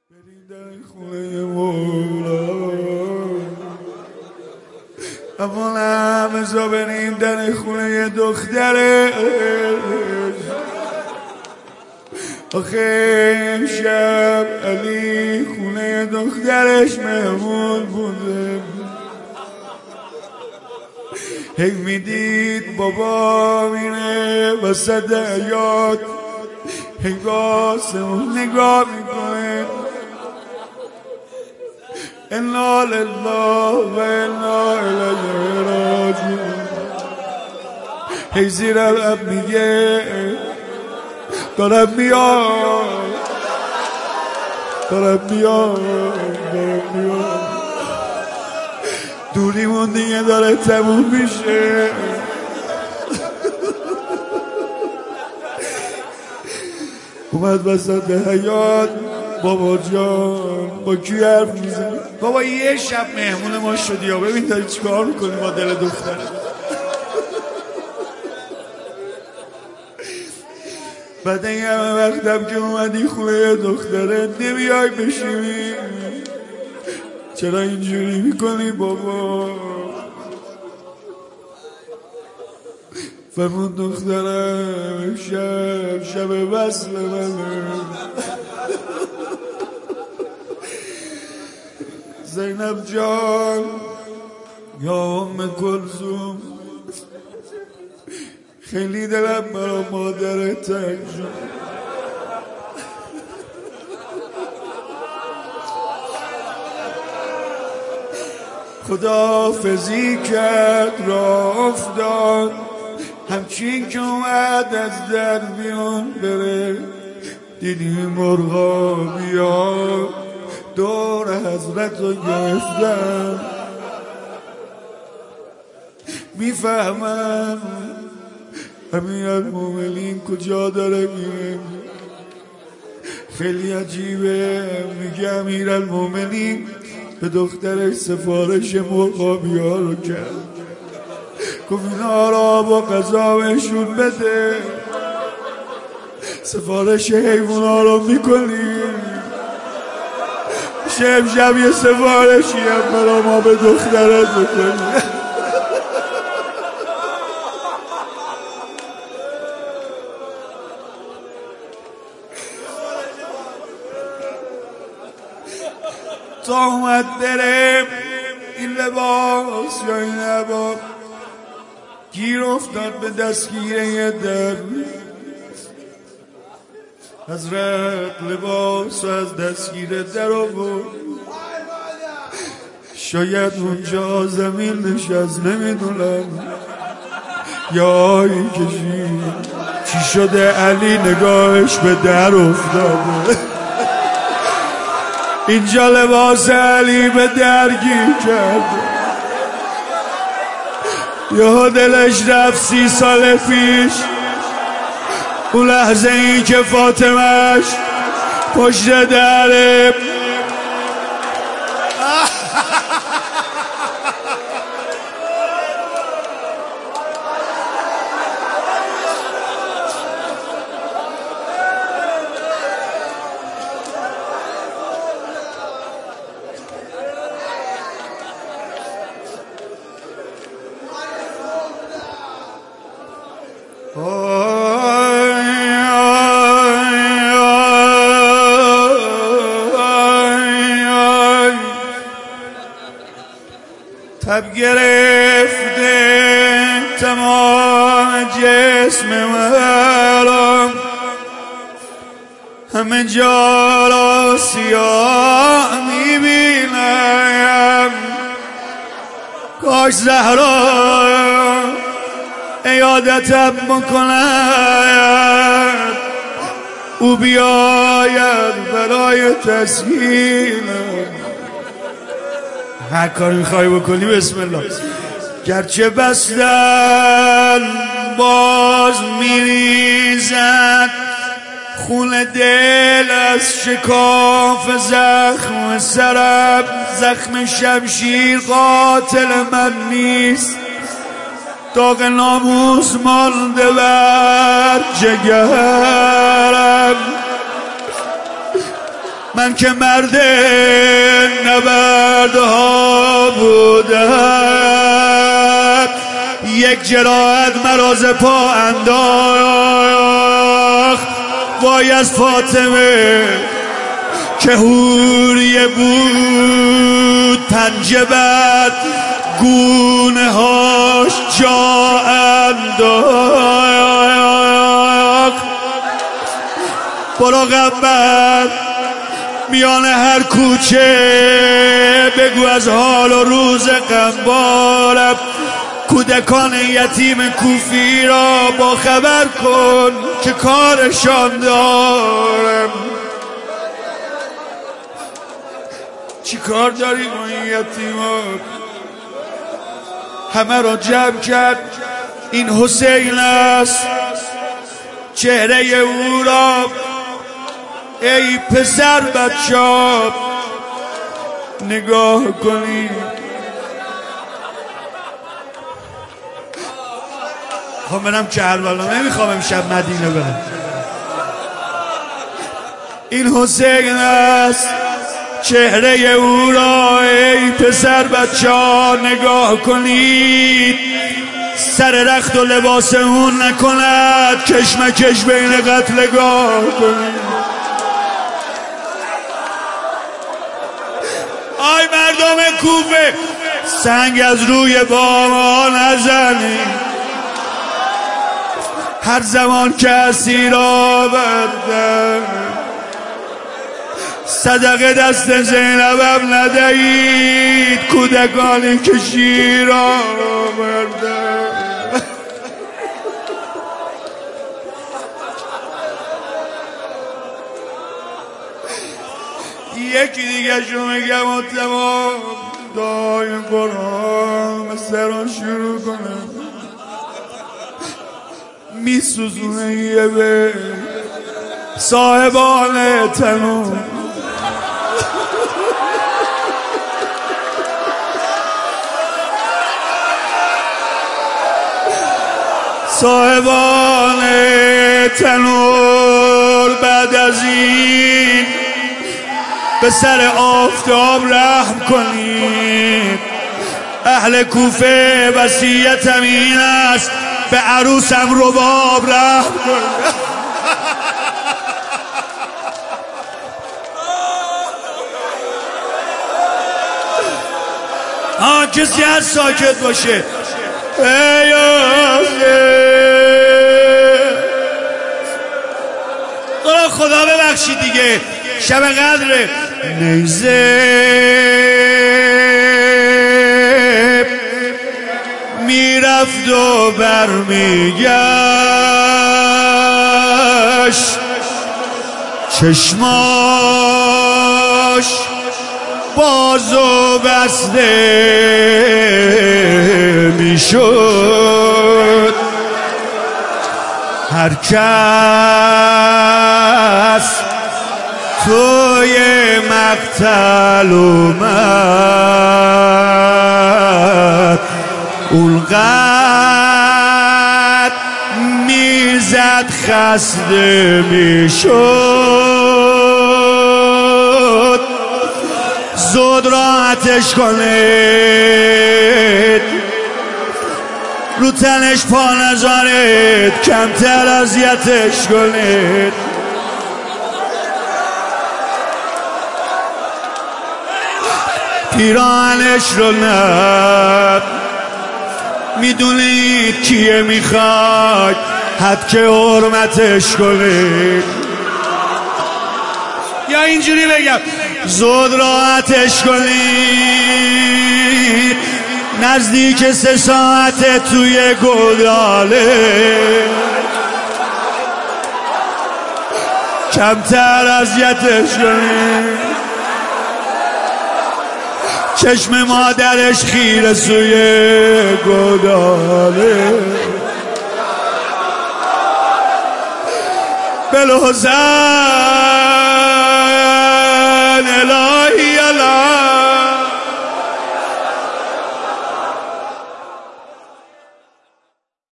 بریم در خونه مولا اما همزا بریم در خونه دختره آخه شب علی خونه دخترش مهمون بوده هی میدید بابا میره وسط حیاط هی باسمون نگاه میکنه انا لله و انا الیه راجعون هی زیر لب میگه دارم میاد دوریمون دیگه داره تموم میشه اومد وسط حیاط بابا جان با کی حرف میزنی؟ بابا یه شب مهمون ما شدی یا ببین داری چیکار میکنی با دل دختره بعد این همه وقتم که اومدی خونه دختره نمیای بشیمی چرا اینجوری میکنی بابا؟ فرمون دخترم شب وصل منه زینب جان یا ام کلثوم خیلی دلم برا مادرت تنگ شد خداحافظی کرد را افتاد همچین که اومد از در بیان بره دیدی مرغا بیاد دور حضرت رو گرفتم میفهمم امیرالمومنین کجا داره میره خیلی عجیبه میگه امیرالمومنین به دخترش سفارش مرغابیا رو کرد گفت اینا را با غذا بهشون بده سفارش حیوونا رو میکنی شب یه سفارشی هم برا ما به دخترت بکنی تا اومد بره این لباس یا این لباس گیر افتاد به دستگیره یه در حضرت لباس از دستگیره در آورد شاید اونجا زمین نشست نمیدونم یا این کشید چی شده علی نگاهش به در افتاده اینجا لباس علی به درگیر کرد یه دلش رفت 30 سال پیش اون لحظه ای که فاطمهش پشت دره تب گرفته تمام جسم مرا همه جا را سیاه میبینم کاش زهرا عیادتم بکند او بیاید برای تسکینم هر کاری میخوای بکنی بسم الله گرچه بستن باز میریزد خون دل از شکاف زخم سرم زخم شمشیر قاتل من نیست داغ ناموس مانده بر جگرم من که مرد نبردها بودم، یک جراحت مراز پا انداخت. وای از فاطمه که حوریه بود، پنجه بر گونه هاش جا انداخت. برو غمبر میان هر کوچه بگو از حال و روز غمبارم. کودکان یتیم کوفی را با خبر کن که کارشان دارم. چی کار داری با این یتیما؟ همه را جمع کرد. این حسین است، چهره او را ای پسر بچه‌ها نگاه کنید. خواهم برم کربلا، نمیخوام امشب مدینه برم. این حسین است، چهره او را ای پسر بچه‌ها نگاه کنید. سر رخت و لباس اون نکند کشمکش بین قتلگاه کنید. آی مردم کوفه، سنگ از روی بام ها نزنید. هر زمان که اسیر آوردن صدقه دست زینبم ندهید. کودکانی که شیر آوردن. یکی دیگه شو میگم و تمام دعای قرآن مثلا شروع کنم. میسوزونه یه به صاحبان تنور، صاحبان تنور بعد از این به سر آفتاب رحم کنید. اهل کوفه وصیتم این است، به عروسم رباب رحم کنید. کسی هست ساکت باشه؟ ای خدا ببخشید دیگه، شب قدره. نیزه میرفت و برمیگشت، چشماش باز و بسته میشد. هر کس توی مقتل اومد، اونقدر میزد خسته میشد. زود راحتش کنید، رو تنش پا نذارید، کمتر اذیتش کنید. پیراهنش رو نه میدونید کیه میخواد، حد که حرمتش کنید. یا اینجوری بگم زود راحتش کنید. نزدیک 3 ساعته توی گوداله، کمتر اذیتش کنید. چشم مادرش خیره سوی گوداله، بلوزن